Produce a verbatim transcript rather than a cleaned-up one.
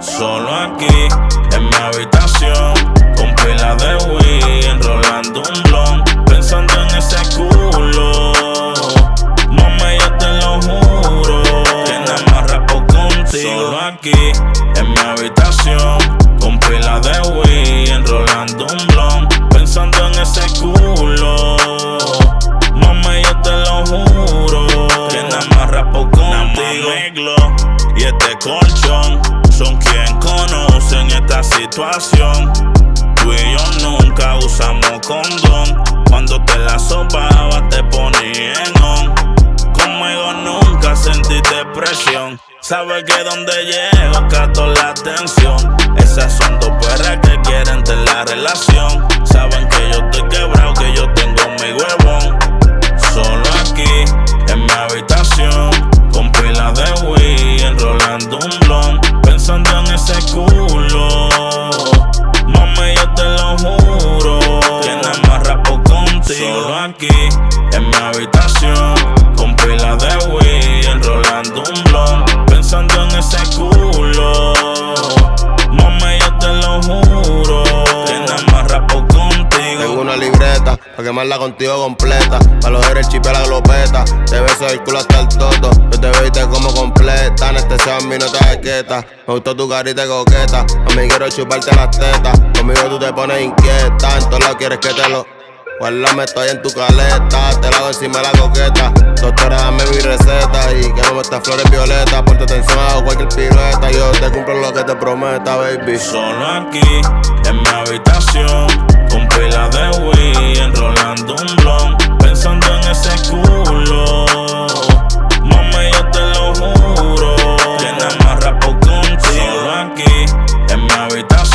Solo aquí, en mi habitación, con pila de weed, enrolando un blon, pensando en ese culo. Mami, yo te lo juro, que nada más rapo contigo. Solo aquí, en mi habitación, con pila de weed, enrolando un blon, pensando en ese culo. Mami, yo te lo juro, que nada más rapo contigo. Y este colchón son quien conocen esta situación. Tú y yo nunca usamos condón. Cuando te la sopaba te ponía en on. Conmigo nunca sentiste presión. Sabes que donde llego capto la atención. Esas son dos perras que quieren tener la relación. Saben que yo estoy quebrado, que yo tengo mi huevón. Solo aquí, en mi habitación, con pila de weed, enrolando un blon, pensando en ese culo. Mami, yo te lo juro, que nada más rapo contigo. Solo aquí, en mi habitación, con pila de weed, enrolando un blon, pensando en ese culo. Mami, yo te lo juro, que nada más rapo contigo. Tengo una libreta pa' quemarla contigo completa. Pa' los el chip y la glopeta. Te beso el culo hasta el toto. Yo te veo y te como completa. Anestesia en mí no te quieta. Me gustó tu carita y coqueta. A mí quiero chuparte las tetas. Conmigo tú te pones inquieta. En todos lados quieres que te lo guárdame, estoy en tu caleta. Te la hago encima de la coqueta. Doctora, dame mi receta. Y que no me estas flores violetas. Ponte atención a cualquier pirueta. Yo te cumplo lo que te prometa, baby. Solo aquí, en mi habitación, con pila de weed, enrolando un blon, pensando en ese culo. Mami, yo te lo juro, que nada más rapo contigo. Solo aquí, en mi habitación,